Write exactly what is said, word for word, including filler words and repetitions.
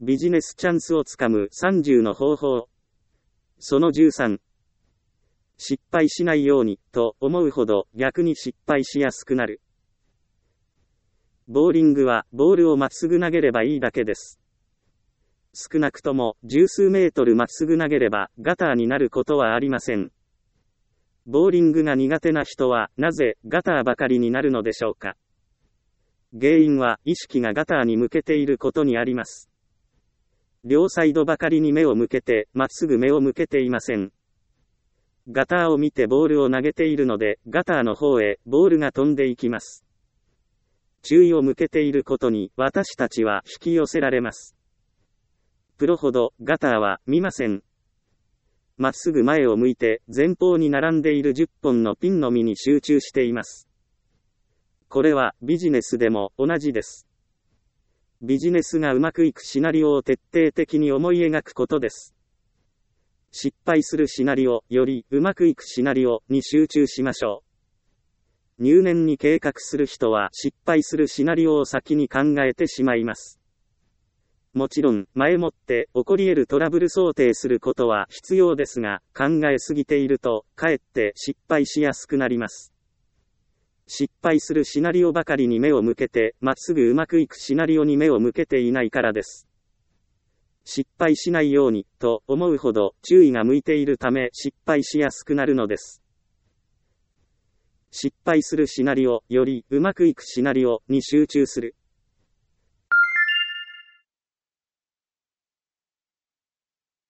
ビジネスチャンスをつかむさんじゅうの方法。そのじゅうさん。失敗しないように、と思うほど逆に失敗しやすくなる。ボーリングはボールをまっすぐ投げればいいだけです。少なくとも十数メートルまっすぐ投げればガターになることはありません。ボーリングが苦手な人はなぜガターばかりになるのでしょうか。原因は意識がガターに向けていることにあります。両サイドばかりに目を向けてまっすぐ目を向けていません。ガターを見てボールを投げているのでガターの方へボールが飛んでいきます。注意を向けていることに私たちは引き寄せられます。プロほどガターは見ません。まっすぐ前を向いて前方に並んでいるじゅっぽんのピンのみに集中しています。これはビジネスでも同じです。ビジネスがうまくいくシナリオを徹底的に思い描くことです。失敗するシナリオよりうまくいくシナリオに集中しましょう。入念に計画する人は失敗するシナリオを先に考えてしまいます。もちろん、前もって起こり得るトラブル想定することは必要ですが、考えすぎていると、かえって失敗しやすくなります。失敗するシナリオばかりに目を向けて、まっすぐうまくいくシナリオに目を向けていないからです。失敗しないように、と思うほど注意が向いているため失敗しやすくなるのです。失敗するシナリオよりうまくいくシナリオに集中する。